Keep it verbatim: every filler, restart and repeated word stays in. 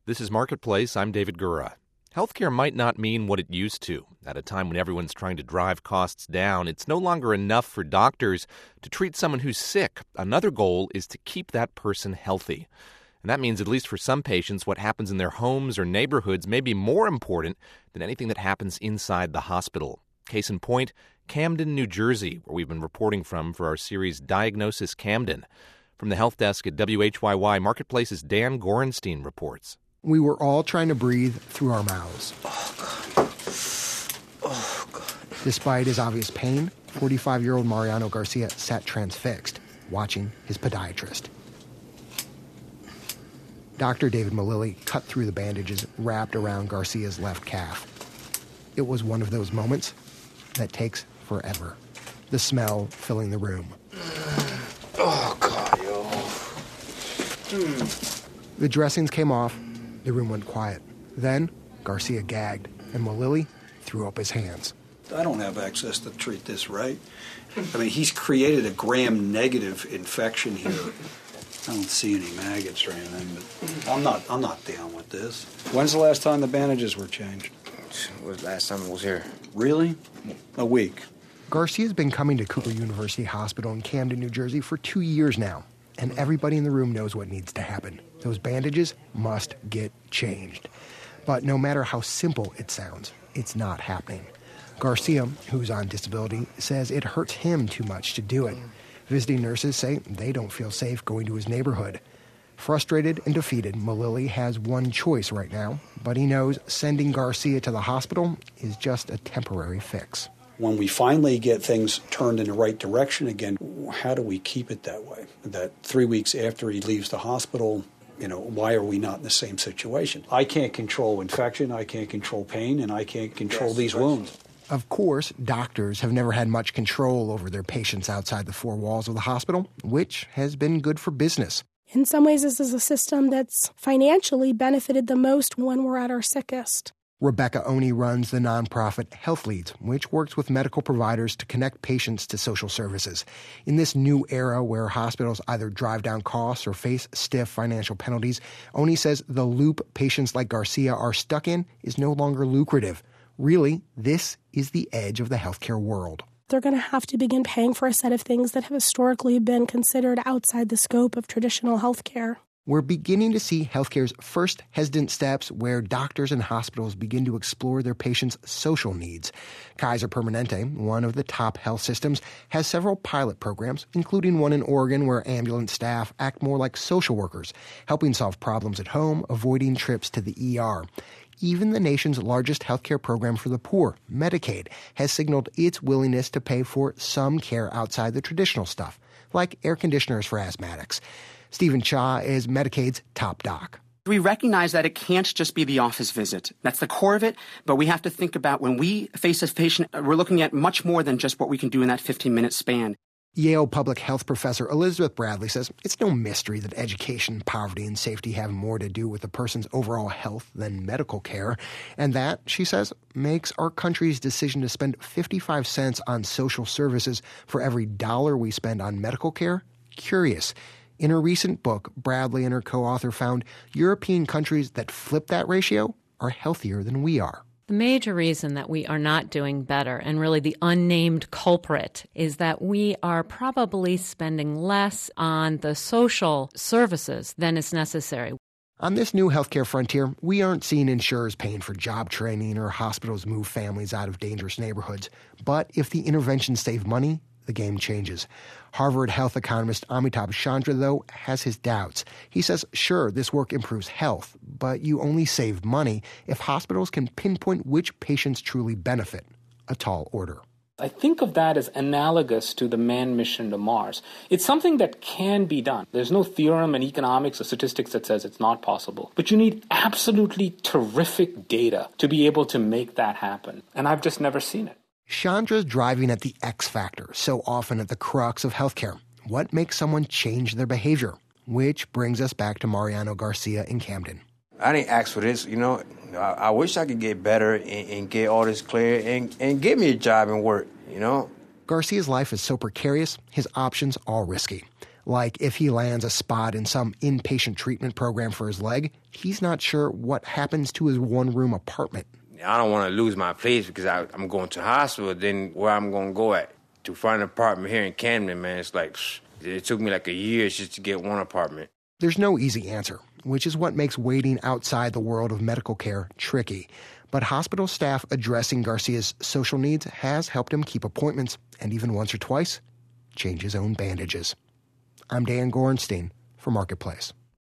This is Marketplace. I'm David Gura. Healthcare might not mean what it used to. At a time when everyone's trying to drive costs down, it's no longer enough for doctors to treat someone who's sick. Another goal is to keep that person healthy. And that means, at least for some patients, what happens in their homes or neighborhoods may be more important than anything that happens inside the hospital. Case in point, Camden, New Jersey, where we've been reporting from for our series Diagnosis Camden. From the Health Desk at W H Y Y, Marketplace's Dan Gorenstein reports. We were all trying to breathe through our mouths. Oh, God. Oh, God. Despite his obvious pain, forty-five-year-old Mariano Garcia sat transfixed, watching his podiatrist. Doctor David Malili cut through the bandages wrapped around Garcia's left calf. It was one of those moments that takes forever. The smell filling the room. Oh, God, yo. Mm. The dressings came off. The room went quiet. Then, Garcia gagged, and Malili threw up his hands. I don't have access to treat this, right? I mean, he's created a gram-negative infection here. I don't see any maggots or anything, but I'm not, I'm not down with this. When's the last time the bandages were changed? It was last time I was here. Really? A week. Garcia's been coming to Cooper University Hospital in Camden, New Jersey for two years now, and everybody in the room knows what needs to happen. Those bandages must get changed. But no matter how simple it sounds, it's not happening. Garcia, who's on disability, says it hurts him too much to do it. Visiting nurses say they don't feel safe going to his neighborhood. Frustrated and defeated, Malili has one choice right now, but he knows sending Garcia to the hospital is just a temporary fix. When we finally get things turned in the right direction again, how do we keep it that way? That three weeks after he leaves the hospital, you know, why are we not in the same situation? I can't control infection, I can't control pain, and I can't control yes, these right. wounds. Of course, doctors have never had much control over their patients outside the four walls of the hospital, which has been good for business. In some ways, this is a system that's financially benefited the most when we're at our sickest. Rebecca Oni runs the nonprofit Health Leads, which works with medical providers to connect patients to social services. In this new era where hospitals either drive down costs or face stiff financial penalties, Oni says the loop patients like Garcia are stuck in is no longer lucrative. Really, this is the edge of the healthcare world. They're going to have to begin paying for a set of things that have historically been considered outside the scope of traditional healthcare. We're beginning to see healthcare's first hesitant steps where doctors and hospitals begin to explore their patients' social needs. Kaiser Permanente, one of the top health systems, has several pilot programs, including one in Oregon where ambulance staff act more like social workers, helping solve problems at home, avoiding trips to the E R. Even the nation's largest healthcare program for the poor, Medicaid, has signaled its willingness to pay for some care outside the traditional stuff, like air conditioners for asthmatics. Stephen Cha is Medicaid's top doc. We recognize that it can't just be the office visit. That's the core of it, but we have to think about when we face a patient, we're looking at much more than just what we can do in that fifteen-minute span. Yale public health professor Elizabeth Bradley says it's no mystery that education, poverty, and safety have more to do with a person's overall health than medical care. And that, she says, makes our country's decision to spend fifty-five cents on social services for every dollar we spend on medical care curious. In her recent book, Bradley and her co-author found European countries that flip that ratio are healthier than we are. The major reason that we are not doing better, and really the unnamed culprit, is that we are probably spending less on the social services than is necessary. On this new healthcare frontier, we aren't seeing insurers paying for job training or hospitals move families out of dangerous neighborhoods. But if the interventions save money, the game changes. Harvard health economist Amitabh Chandra, though, has his doubts. He says, sure, this work improves health, but you only save money if hospitals can pinpoint which patients truly benefit. A tall order. I think of that as analogous to the manned mission to Mars. It's something that can be done. There's no theorem in economics or statistics that says it's not possible. But you need absolutely terrific data to be able to make that happen. And I've just never seen it. Chandra's driving at the X factor, so often at the crux of healthcare. What makes someone change their behavior? Which brings us back to Mariano Garcia in Camden. I didn't ask for this, you know. I, I wish I could get better and, and get all this clear and, and get me a job and work, you know. Garcia's life is so precarious, his options all risky. Like if he lands a spot in some inpatient treatment program for his leg, he's not sure what happens to his one-room apartment. I don't want to lose my place because I, I'm going to hospital. Then where I'm going to go at? To find an apartment here in Camden, man, it's like, it took me like a year just to get one apartment. There's no easy answer, which is what makes waiting outside the world of medical care tricky. But hospital staff addressing Garcia's social needs has helped him keep appointments and even once or twice change his own bandages. I'm Dan Gorenstein for Marketplace.